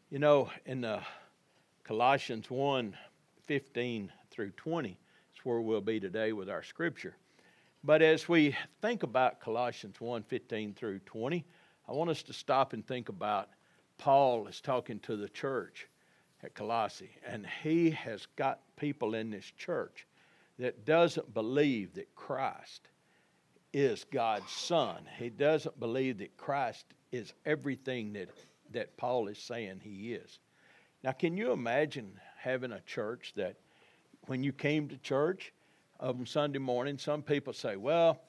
You know, in Colossians 1:15 through 20, it's where we'll be today with our scripture. But as we think about Colossians 1:15 through 20, I want us to stop and think about Paul is talking to the church at Colossae, and he has got people in this church that doesn't believe that Christ is God's Son. He doesn't believe that Christ is everything that Paul is saying he is. Now, can you imagine having a church that when you came to church on Sunday morning, some people say, well,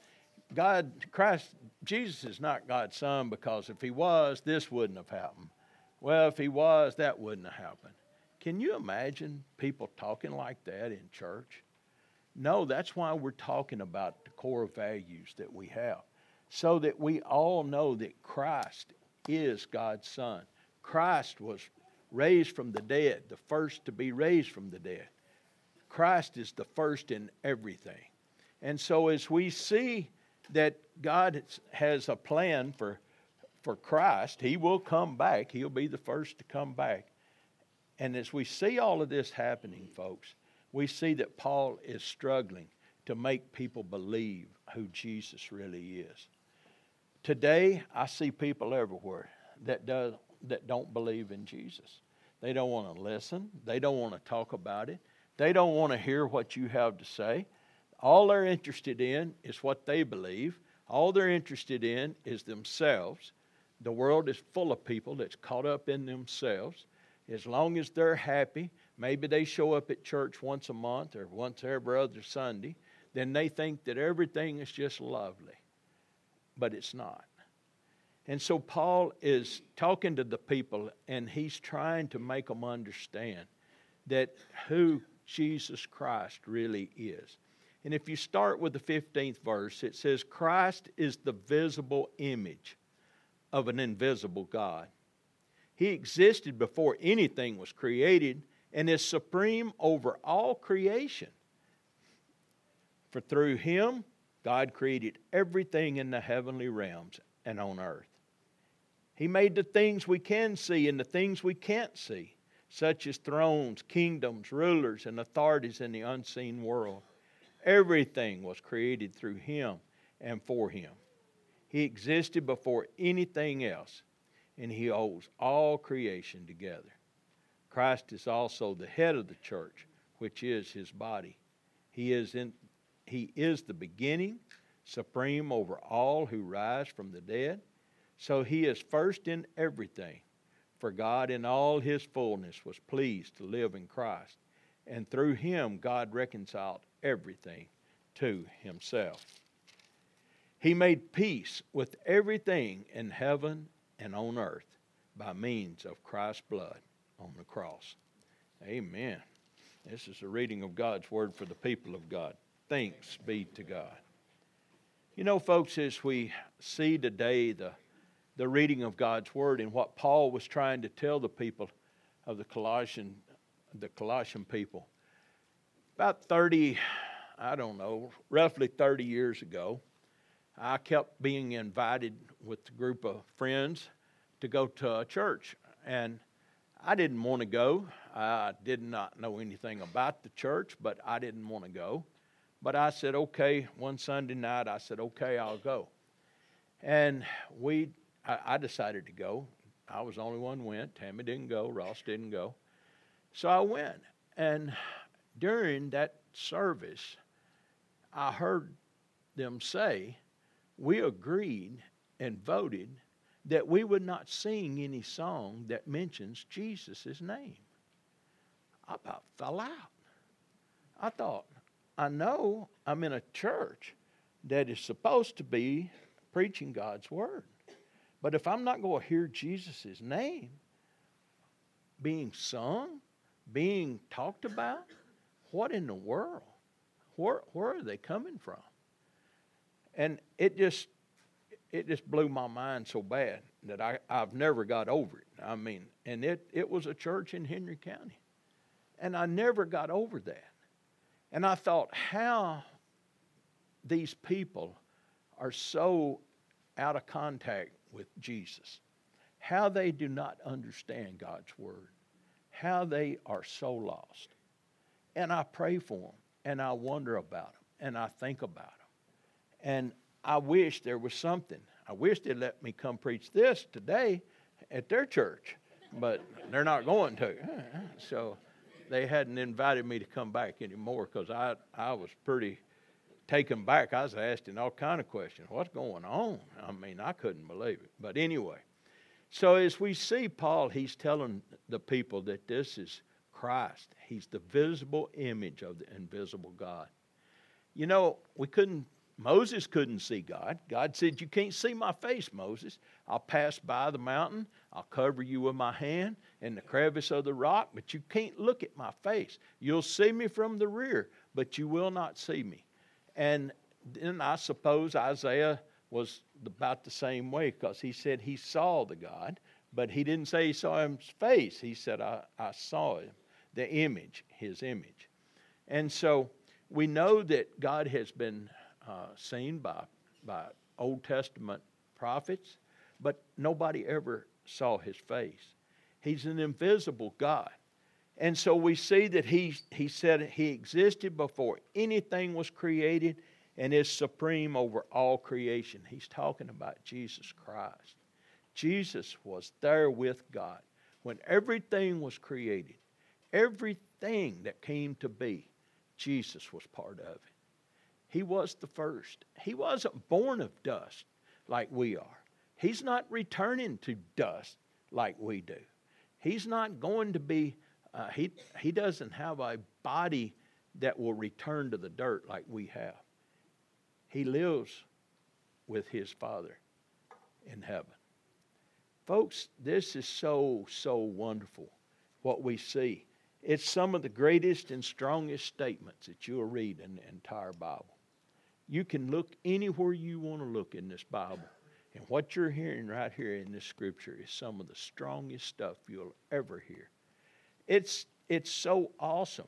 Jesus is not God's Son because if he was, this wouldn't have happened. Well, if he was, that wouldn't have happened. Can you imagine people talking like that in church? No, that's why we're talking about the core values that we have, so that we all know that Christ is God's Son. Christ was raised from the dead, the first to be raised from the dead. Christ is the first in everything. And so as we see that God has a plan for Christ, he will come back. He'll be the first to come back. And as we see all of this happening, folks, we see that Paul is struggling to make people believe who Jesus really is. Today, I see people everywhere that don't believe in Jesus. They don't want to listen. They don't want to talk about it. They don't want to hear what you have to say. All they're interested in is what they believe. All they're interested in is themselves. The world is full of people that's caught up in themselves. As long as they're happy, maybe they show up at church once a month or once every other Sunday, then they think that everything is just lovely. But it's not. And so Paul is talking to the people, and he's trying to make them understand that who Jesus Christ really is. And if you start with the 15th verse, it says, Christ is the visible image of an invisible God. He existed before anything was created and is supreme over all creation. For through him, God created everything in the heavenly realms and on earth. He made the things we can see and the things we can't see, such as thrones, kingdoms, rulers, and authorities in the unseen world. Everything was created through him and for him. He existed before anything else, and he holds all creation together. Christ is also the head of the church, which is his body. He is the beginning, supreme over all who rise from the dead. So he is first in everything. For God in all his fullness was pleased to live in Christ. And through him God reconciled everything to himself. He made peace with everything in heaven and on earth by means of Christ's blood on the cross. Amen. This is a reading of God's word for the people of God. Thanks be to God. You know, folks, as we see today the reading of God's word and what Paul was trying to tell the people of the Colossian people, about roughly 30 years ago, I kept being invited with a group of friends to go to a church. And I didn't want to go. I did not know anything about the church, but I didn't want to go. But I said, okay, one Sunday night, I said, okay, I'll go. And I decided to go. I was the only one who went. Tammy didn't go. Ross didn't go. So I went. And during that service, I heard them say, we agreed and voted that we would not sing any song that mentions Jesus' name. I about fell out. I thought, I know I'm in a church that is supposed to be preaching God's word. But if I'm not going to hear Jesus' name being sung, being talked about, what in the world? Where are they coming from? And it just blew my mind so bad that I've never got over it. I mean, and it was a church in Henry County. And I never got over that. And I thought how these people are so out of contact with Jesus. how they do not understand God's Word, how they are so lost. And I pray for them, and I wonder about them, and I think about them. And I wish there was something. I wish they'd let me come preach this today at their church, but they're not going to. So they hadn't invited me to come back anymore because I was pretty taken back. I was asking all kind of questions. What's going on? I mean, I couldn't believe it. But anyway, so as we see Paul, he's telling the people that this is Christ. He's the visible image of the invisible God. You know, Moses couldn't see God. God said, you can't see my face, Moses. I'll pass by the mountain. I'll cover you with my hand in the crevice of the rock, but you can't look at my face. You'll see me from the rear, but you will not see me. And then I suppose Isaiah was about the same way, because he said he saw the God, but he didn't say he saw his face. He said, I saw him, the image, his image. And so we know that God has been seen by Old Testament prophets, but nobody ever saw his face. He's an invisible God. And so we see that he said he existed before anything was created and is supreme over all creation. He's talking about Jesus Christ. Jesus was there with God when everything was created. Everything that came to be, Jesus was part of it. He was the first. He wasn't born of dust like we are. He's not returning to dust like we do. He's not going to be, he doesn't have a body that will return to the dirt like we have. He lives with his Father in heaven. Folks, this is so, so wonderful what we see. It's some of the greatest and strongest statements that you'll read in the entire Bible. You can look anywhere you want to look in this Bible. And what you're hearing right here in this scripture is some of the strongest stuff you'll ever hear. It's so awesome.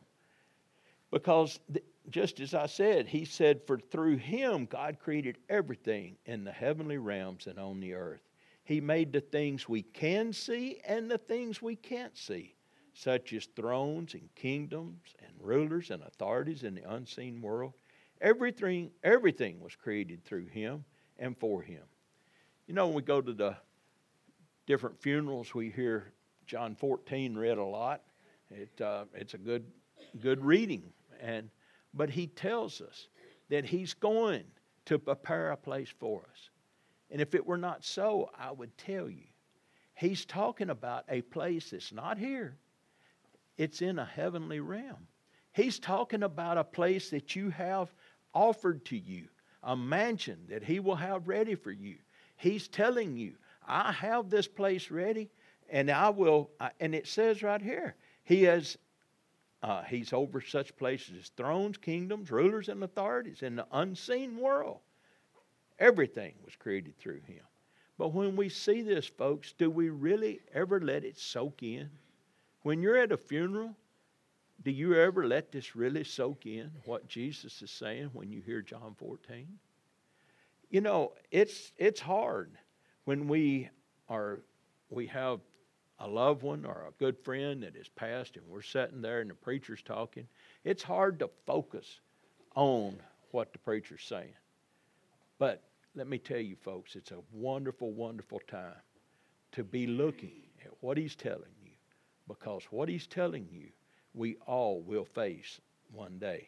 Because just as I said, he said, for through him God created everything in the heavenly realms and on the earth. He made the things we can see and the things we can't see, such as thrones and kingdoms and rulers and authorities in the unseen world. Everything was created through him and for him. You know, when we go to the different funerals, we hear John 14 read a lot. It's a good reading. But he tells us that he's going to prepare a place for us. And if it were not so, I would tell you. He's talking about a place that's not here. It's in a heavenly realm. He's talking about a place that you have offered to you, a mansion that he will have ready for you. He's telling you, I have this place ready, and I will, and it says right here, he's over such places as thrones, kingdoms, rulers, and authorities in the unseen world. Everything was created through him. But when we see this, folks, do we really ever let it soak in? When you're at a funeral, do you ever let this really soak in, what Jesus is saying when you hear John 14? You know, it's hard when we have a loved one or a good friend that has passed and we're sitting there and the preacher's talking. It's hard to focus on what the preacher's saying. But let me tell you, folks, it's a wonderful, wonderful time to be looking at what he's telling you, because what he's telling you, we all will face one day.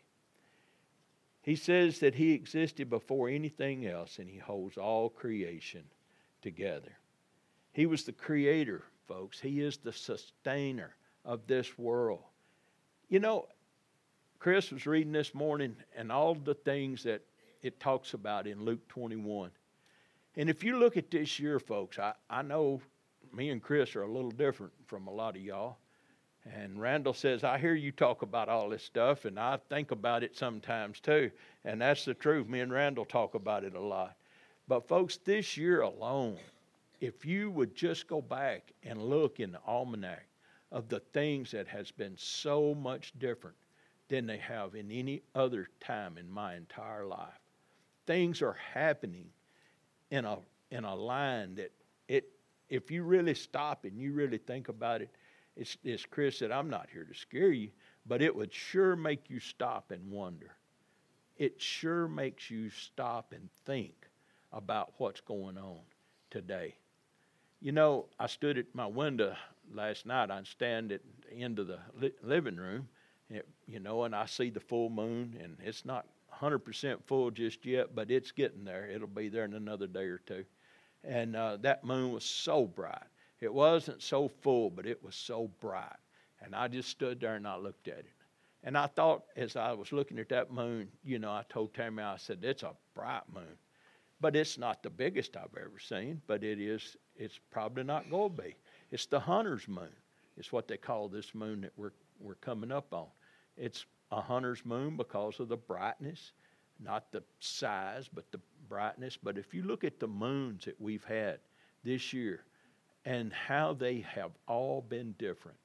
He says that he existed before anything else, and he holds all creation together. He was the creator, folks. He is the sustainer of this world. You know, Chris was reading this morning, and all the things that it talks about in Luke 21. And if you look at this year, folks, I know me and Chris are a little different from a lot of y'all. And Randall says, I hear you talk about all this stuff, and I think about it sometimes too. And that's the truth. Me and Randall talk about it a lot. But folks, this year alone, if you would just go back and look in the almanac of the things that has been so much different than they have in any other time in my entire life. Things are happening in a line that if you really stop and you really think about it, it's, as Chris said, I'm not here to scare you, but it would sure make you stop and wonder. It sure makes you stop and think about what's going on today. You know, I stood at my window last night. I stand at the end of the living room, and I see the full moon, and it's not 100% full just yet, but it's getting there. It'll be there in another day or two. And that moon was so bright. It wasn't so full, but it was so bright. And I just stood there and I looked at it. And I thought, as I was looking at that moon, I told Tammy, I said, it's a bright moon. But it's not the biggest I've ever seen, but it's probably not going to be. It's the hunter's moon. It's what they call this moon that we're coming up on. It's a hunter's moon because of the brightness, not the size, but the brightness. But if you look at the moons that we've had this year and how they have all been different,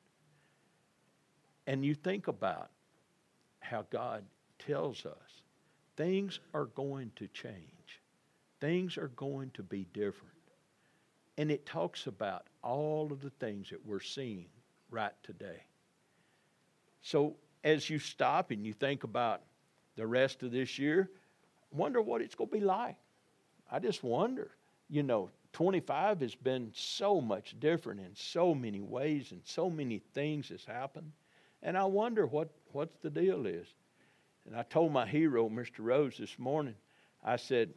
and you think about how God tells us things are going to change. Things are going to be different. And it talks about all of the things that we're seeing right today. So as you stop and you think about the rest of this year, wonder what it's going to be like. I just wonder. 25 has been so much different in so many ways, and so many things has happened. And I wonder what's the deal is. And I told my hero, Mr. Rose, this morning, I said,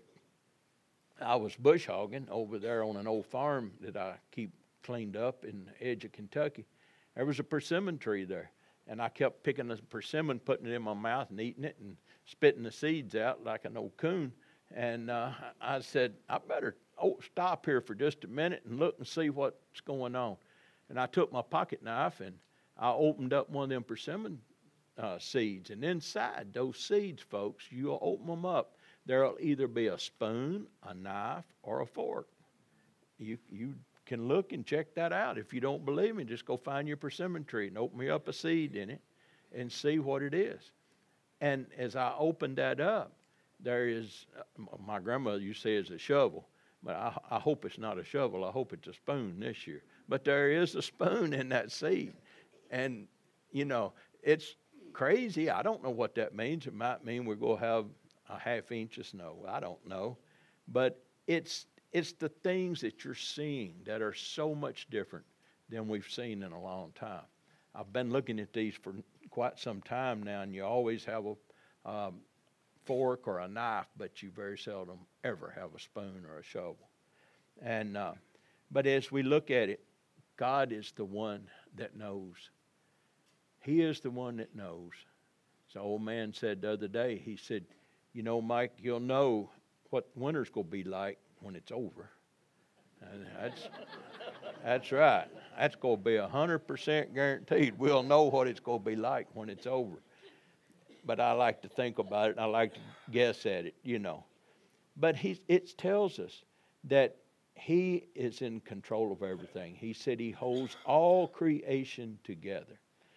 I was bush hogging over there on an old farm that I keep cleaned up in the edge of Kentucky. There was a persimmon tree there. And I kept picking the persimmon, putting it in my mouth and eating it and spitting the seeds out like an old coon. And I said, I better stop here for just a minute and look and see what's going on. And I took my pocket knife and I opened up one of them persimmon seeds. And inside those seeds, folks, you'll open them up. There'll either be a spoon, a knife, or a fork. You can look and check that out. If you don't believe me, just go find your persimmon tree and open me up a seed in it and see what it is. And as I opened that up, there is, my grandmother used to say it's a shovel, but I hope it's not a shovel. I hope it's a spoon this year. But there is a spoon in that seed. And, it's crazy. I don't know what that means. It might mean we're going to have a half inch of snow. I don't know. But it's the things that you're seeing that are so much different than we've seen in a long time. I've been looking at these for quite some time now, and you always have a fork or a knife, but you very seldom ever have a spoon or a shovel. And but as we look at it, God is the one that knows. He is the one that knows. So old man said the other day, he said, Mike, you'll know what winter's going to be like when it's over. And that's right. That's going to be 100% guaranteed. We'll know what it's going to be like when it's over. But I like to think about it, and I like to guess at it, But it tells us that he is in control of everything. He said he holds all creation together.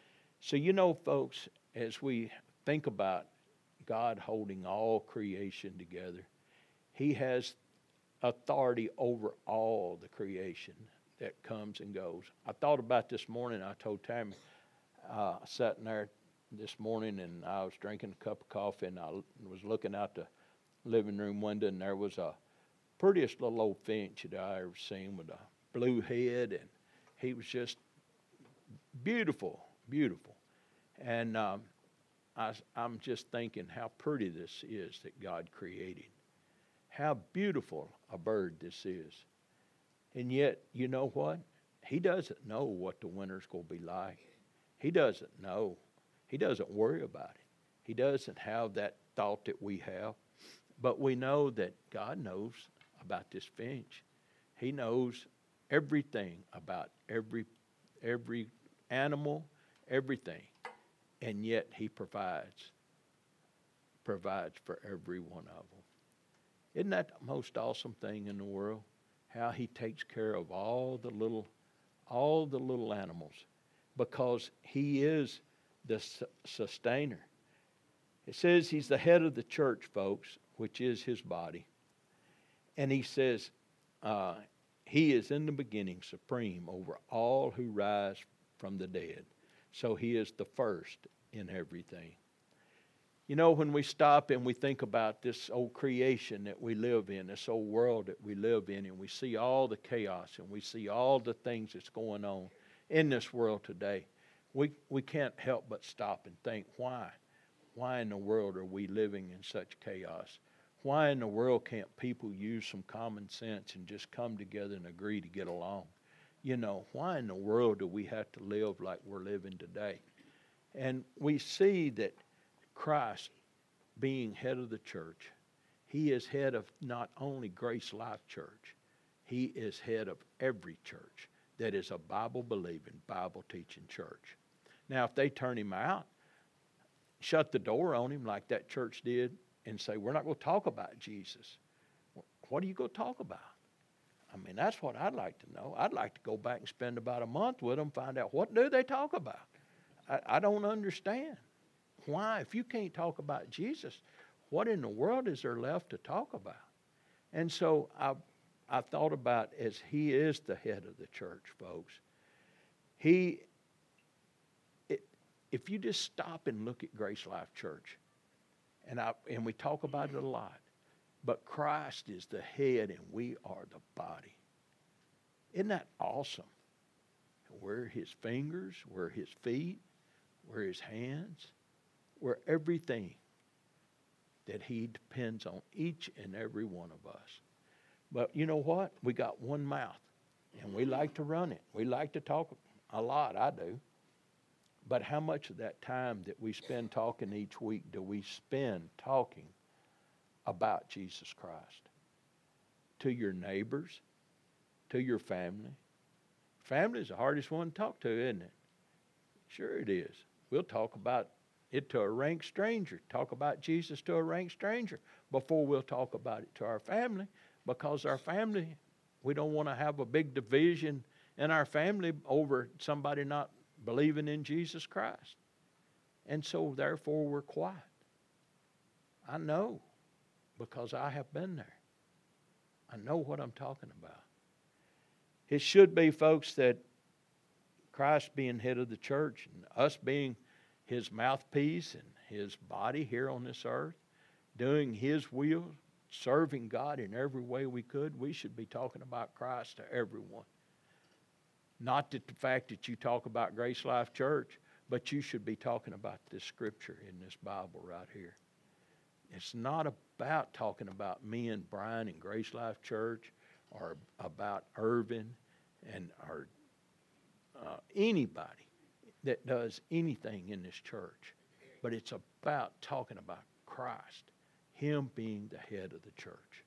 So, folks, as we think about God holding all creation together, he has authority over all the creation that comes and goes. I thought about this morning. I told Tammy, sitting there this morning, and I was drinking a cup of coffee, and I was looking out the living room window, and there was a prettiest little old finch that I ever seen with a blue head, and he was just beautiful, beautiful. And I'm just thinking how pretty this is that God created. How beautiful a bird this is. And yet, you know what? He doesn't know what the winter's going to be like. He doesn't know. He doesn't worry about it. He doesn't have that thought that we have. But we know that God knows about this finch. He knows everything about every animal, everything. And yet he provides for every one of them. Isn't that the most awesome thing in the world? How he takes care of all the little animals, because he is the sustainer. It says he's the head of the church, folks, which is his body. And he says He is in the beginning supreme over all who rise from the dead. So he is the first in everything. You know, when we stop and we think about this old creation that we live in, this old world that we live in, and we see all the chaos and we see all the things that's going on in this world today, we can't help but stop and think, why? Why in the world are we living in such chaos? Why in the world can't people use some common sense and just come together and agree to get along? You know, why in the world do we have to live like we're living today? And we see that Christ, being head of the church, he is head of not only Grace Life Church, he is head of every church that is a Bible-believing, Bible-teaching church. Now, if they turn him out, shut the door on him like that church did, and say, we're not going to talk about Jesus, what are you going to talk about? I mean, that's what I'd like to know. I'd like to go back and spend about a month with them, find out what do they talk about. I don't understand. Why? If you can't talk about Jesus, what in the world is there left to talk about? And so I thought about, as he is the head of the church, folks, if you just stop and look at Grace Life Church, and we talk about it a lot, but Christ is the head and we are the body. Isn't that awesome? We're his fingers, we're his feet, we're his hands, we're everything that he depends on, each and every one of us. But you know what? We got one mouth, and we like to run it. We like to talk a lot, I do. But how much of that time that we spend talking each week do we spend talking about Jesus Christ? To your neighbors, to your family. Family is the hardest one to talk to, isn't it? Sure it is. We'll talk about it to a rank stranger, talk about Jesus to a rank stranger before we'll talk about it to our family, because our family, we don't want to have a big division in our family over somebody not believing in Jesus Christ. And so therefore we're quiet. I know, because I have been there. I know what I'm talking about. It should be, folks, that Christ being head of the church and us being his mouthpiece and his body here on this earth, doing his will, serving God in every way we could, we should be talking about Christ to everyone. Not that the fact that you talk about Grace Life Church, but you should be talking about this scripture in this Bible right here. It's not about talking about me and Brian and Grace Life Church, or about Irvin or anybody that does anything in this church. But it's about talking about Christ, him being the head of the church.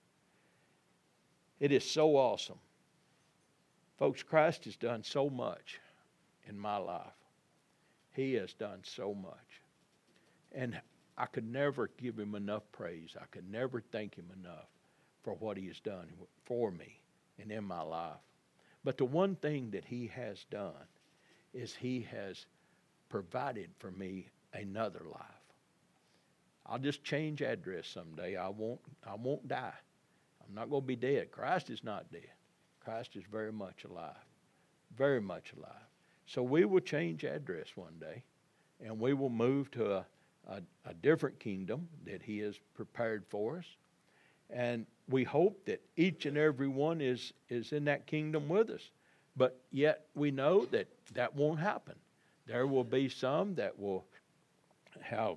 It is so awesome. Folks, Christ has done so much in my life. He has done so much. And I could never give him enough praise. I could never thank him enough for what he has done for me and in my life. But the one thing that he has done is he has provided for me another life. I'll just change address someday. I won't die. I'm not going to be dead. Christ is not dead. Christ is very much alive. Very much alive. So we will change address one day, and we will move to a different kingdom that he has prepared for us. And we hope that each and every one is in that kingdom with us. But yet we know that that won't happen. There will be some that will have,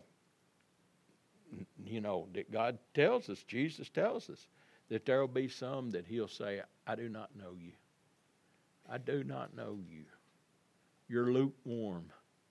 that God tells us, Jesus tells us, that there will be some that he'll say, I do not know you. I do not know you. You're lukewarm.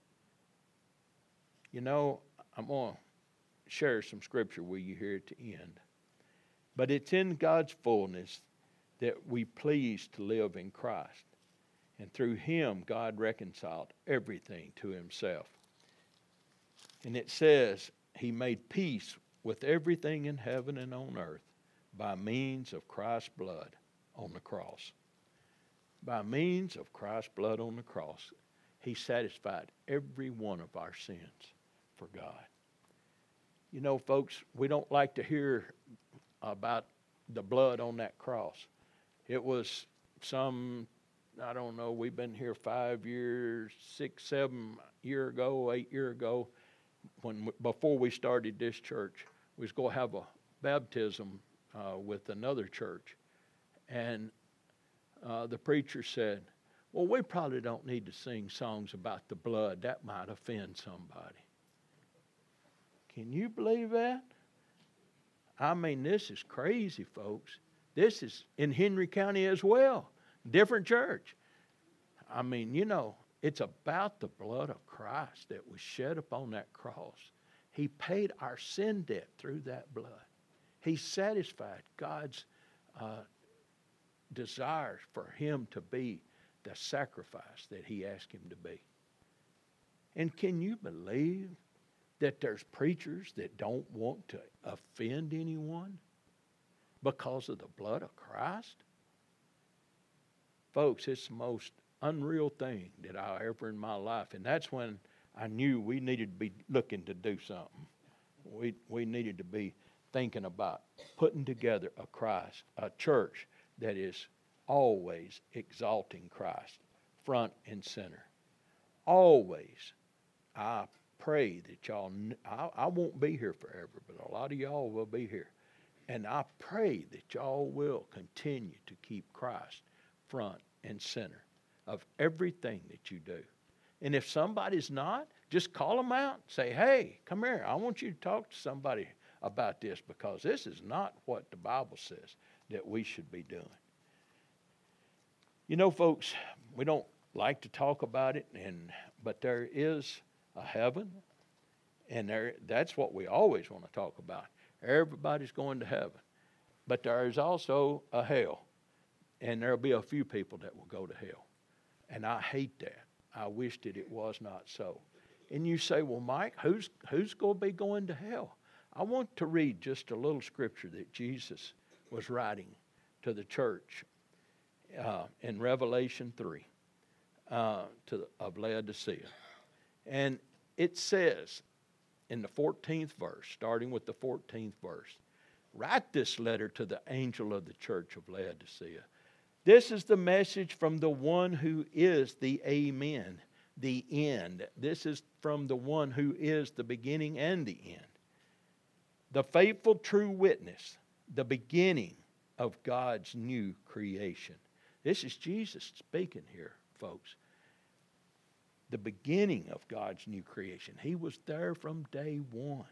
I'm going to share some scripture with you here at the end. But it's in God's fullness that we please to live in Christ. And through him, God reconciled everything to himself. And it says, he made peace with everything in heaven and on earth by means of Christ's blood on the cross. By means of Christ's blood on the cross, he satisfied every one of our sins for God. Folks, we don't like to hear about the blood on that cross. It was some, I don't know, we've been here 5 years, 6, 7 years ago, 8 years ago, before we started this church, we was going to have a baptism with another church. And the preacher said, well, we probably don't need to sing songs about the blood. That might offend somebody. Can you believe that? I mean, this is crazy, folks. This is in Henry County as well. Different church. I mean, you know, it's about the blood of Christ that was shed upon that cross. He paid our sin debt through that blood. He satisfied God's desires for him to be the sacrifice that he asked him to be. And can you believe that there's preachers that don't want to offend anyone because of the blood of Christ? Folks, it's the most unreal thing that I ever in my life. And that's when I knew we needed to be looking to do something. We needed to be thinking about putting together a church that is always exalting Christ front and center. Always. I pray that y'all, I won't be here forever, but a lot of y'all will be here. And I pray that y'all will continue to keep Christ front and center of everything that you do. And if somebody's not, just call them out. Say, hey, come here. I want you to talk to somebody about this, because this is not what the Bible says that we should be doing. You know, folks, we don't like to talk about it, but there is a heaven, and that's what we always want to talk about. Everybody's going to heaven. But there is also a hell, and there'll be a few people that will go to hell. And I hate that. I wish that it was not so. And you say, well, Mike, who's going to be going to hell? I want to read just a little scripture that Jesus was writing to the church in Revelation 3 of Laodicea. And it says in the 14th verse, starting with the 14th verse, write this letter to the angel of the church of Laodicea. This is the message from the one who is the Amen, the end. This is from the one who is the beginning and the end. The faithful true witness, the beginning of God's new creation. This is Jesus speaking here, folks. The beginning of God's new creation. He was there from day one.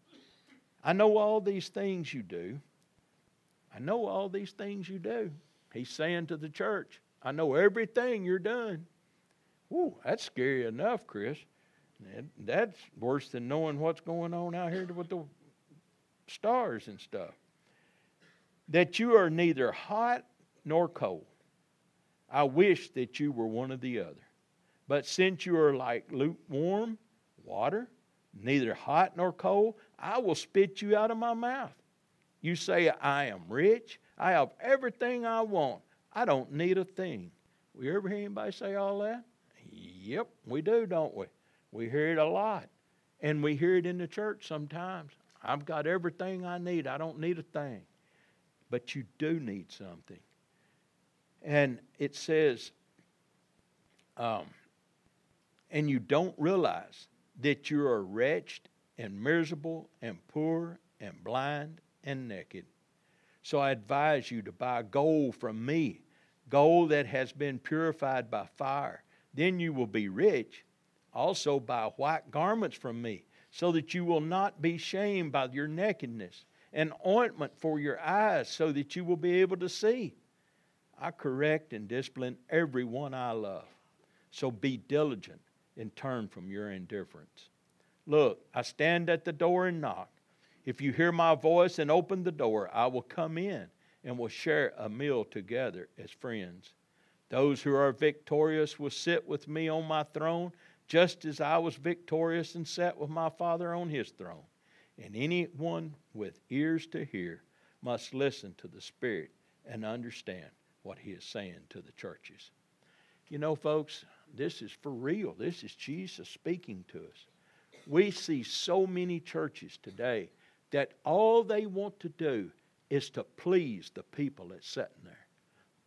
I know all these things you do. I know all these things you do. He's saying to the church, I know everything you're doing. Whew, that's scary enough, Chris. That's worse than knowing what's going on out here with the stars and stuff. That you are neither hot nor cold. I wish that you were one or the other. But since you are like lukewarm water, neither hot nor cold, I will spit you out of my mouth. You say, I am rich. I have everything I want. I don't need a thing. We ever hear anybody say all that? Yep, we do, don't we? We hear it a lot. And we hear it in the church sometimes. I've got everything I need. I don't need a thing. But you do need something. And it says, and you don't realize that you are wretched and miserable and poor and blind and naked. So I advise you to buy gold from me, gold that has been purified by fire. Then you will be rich. Also buy white garments from me, so that you will not be shamed by your nakedness, and ointment for your eyes, so that you will be able to see. I correct and discipline everyone I love. So be diligent and turn from your indifference. Look, I stand at the door and knock. If you hear my voice and open the door, I will come in and will share a meal together as friends. Those who are victorious will sit with me on my throne, just as I was victorious and sat with my Father on his throne. And anyone with ears to hear must listen to the Spirit and understand what he is saying to the churches. You know, folks, this is for real. This is Jesus speaking to us. We see so many churches today that all they want to do is to please the people that's sitting there.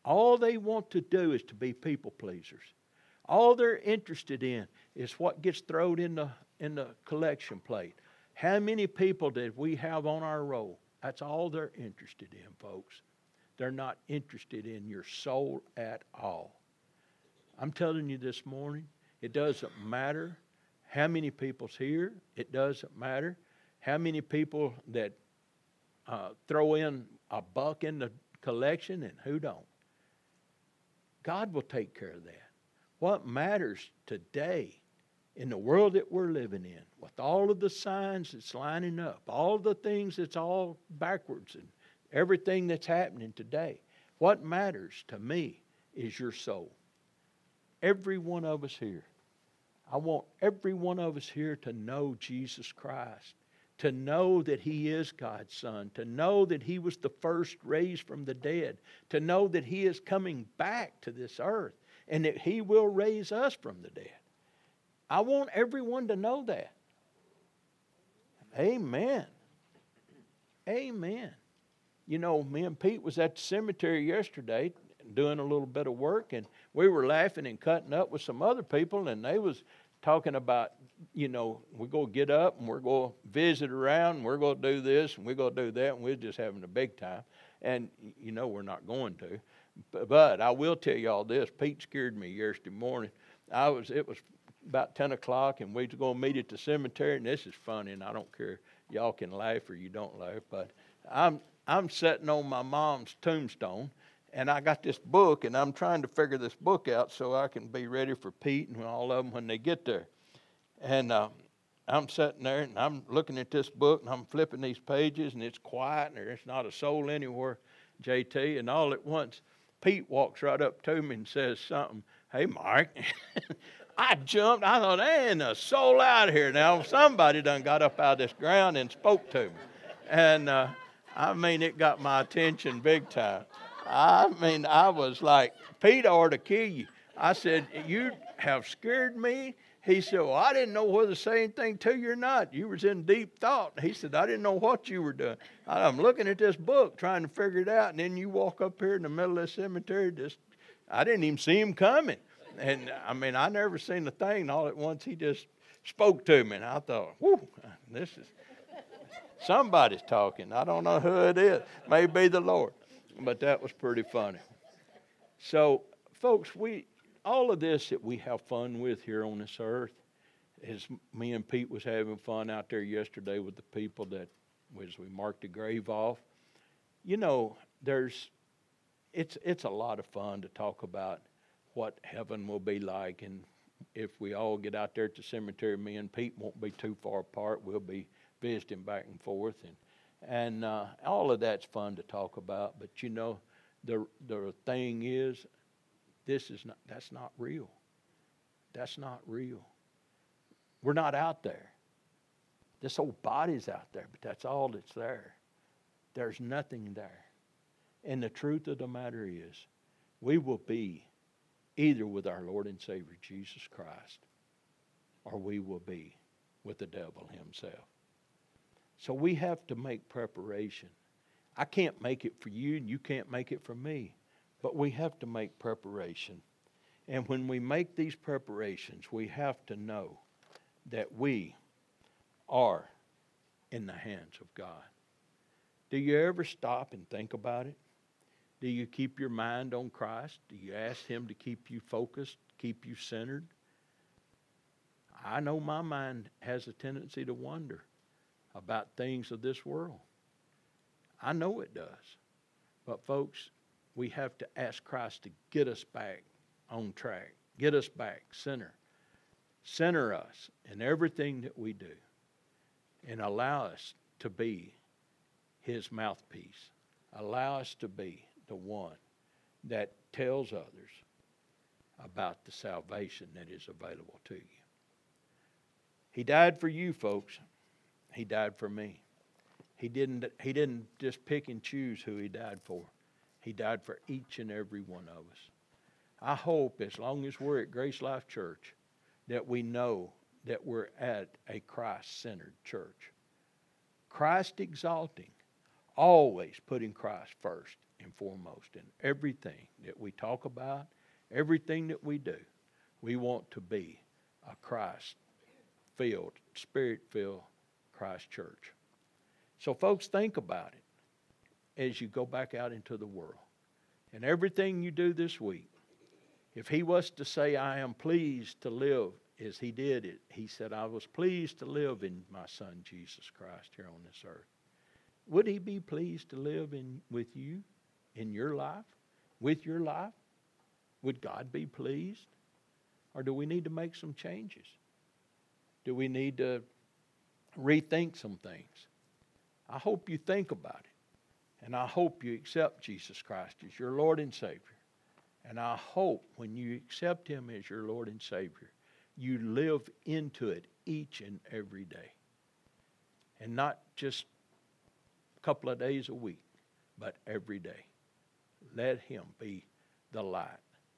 All they want to do is to be people pleasers. All they're interested in is what gets thrown in the collection plate. How many people did we have on our roll? That's all they're interested in, folks. They're not interested in your soul at all. I'm telling you this morning, it doesn't matter how many people's here. It doesn't matter how many people that throw in a buck in the collection and who don't. God will take care of that. What matters today in the world that we're living in, with all of the signs that's lining up, all the things that's all backwards and everything that's happening today, what matters to me is your soul. Every one of us here. I want every one of us here to know Jesus Christ, to know that He is God's Son, to know that He was the first raised from the dead, to know that He is coming back to this earth and that He will raise us from the dead. I want everyone to know that. Amen. Amen. You know, me and Pete was at the cemetery yesterday doing a little bit of work, and we were laughing and cutting up with some other people, and they was talking about, you know, we're going to get up and we're going to visit around and we're going to do this and we're going to do that, and we're just having a big time. And, you know, we're not going to. But I will tell y'all this. Pete scared me yesterday morning. It was about 10 o'clock, and we was going to meet at the cemetery, and this is funny, and I don't care. Y'all can laugh or you don't laugh, but I'm sitting on my mom's tombstone, and I got this book, and I'm trying to figure this book out so I can be ready for Pete and all of them when they get there. And I'm sitting there, and I'm looking at this book, and I'm flipping these pages, and it's quiet, and there's not a soul anywhere, JT, and all at once, Pete walks right up to me and says something. Hey, Mike. I jumped. I thought, there ain't a soul out here now. Somebody done got up out of this ground and spoke to me. And, I mean, it got my attention big time. I mean, I was like, Pete, I ought to kill you. I said, you have scared me. He said, well, I didn't know whether to say anything to you or not. You was in deep thought. He said, I didn't know what you were doing. I'm looking at this book, trying to figure it out, and then you walk up here in the middle of the cemetery. I didn't even see him coming. And, I mean, I never seen a thing. All at once, he just spoke to me, and I thought, whew, this is, somebody's talking. I don't know who it is. Maybe the Lord. But that was pretty funny. So, folks, all of this that we have fun with here on this earth, as me and Pete was having fun out there yesterday with the people that, as we marked the grave off, you know, it's a lot of fun to talk about what heaven will be like. And if we all get out there at the cemetery, me and Pete won't be too far apart. We'll be visiting back and forth. And all of that's fun to talk about. But, you know, the thing is, that's not real. That's not real. We're not out there. This old body's out there, but that's all that's there. There's nothing there. And the truth of the matter is, we will be either with our Lord and Savior Jesus Christ, or we will be with the devil himself. So we have to make preparation. I can't make it for you, and you can't make it for me, but we have to make preparation. And when we make these preparations, we have to know that we are in the hands of God. Do you ever stop and think about it? Do you keep your mind on Christ? Do you ask Him to keep you focused, keep you centered? I know my mind has a tendency to wander about things of this world. I know it does. But folks, we have to ask Christ to get us back on track, get us back, center us in everything that we do, and allow us to be His mouthpiece. Allow us to be the one that tells others about the salvation that is available to you. He died for you, folks. He died for me. He didn't just pick and choose who He died for. He died for each and every one of us. I hope, as long as we're at Grace Life Church, that we know that we're at a Christ-centered church. Christ exalting, Always putting Christ first and foremost in everything that we talk about, everything that we do. We want to be a Christ-filled, Spirit-filled Christ church. So folks, think about it as you go back out into the world. And everything you do this week, if he was to say, I am pleased to live as he did it, he said, I was pleased to live in my Son, Jesus Christ, here on this earth. Would he be pleased to live with you in your life, with your life? Would God be pleased? Or do we need to make some changes? Do we need to rethink some things? I hope you think about it. And I hope you accept Jesus Christ as your Lord and Savior. And I hope when you accept him as your Lord and Savior, you live into it each and every day. And not just a couple of days a week, but every day. Let him be the light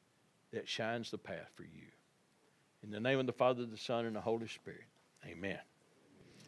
that shines the path for you. In the name of the Father, the Son, and the Holy Spirit, amen.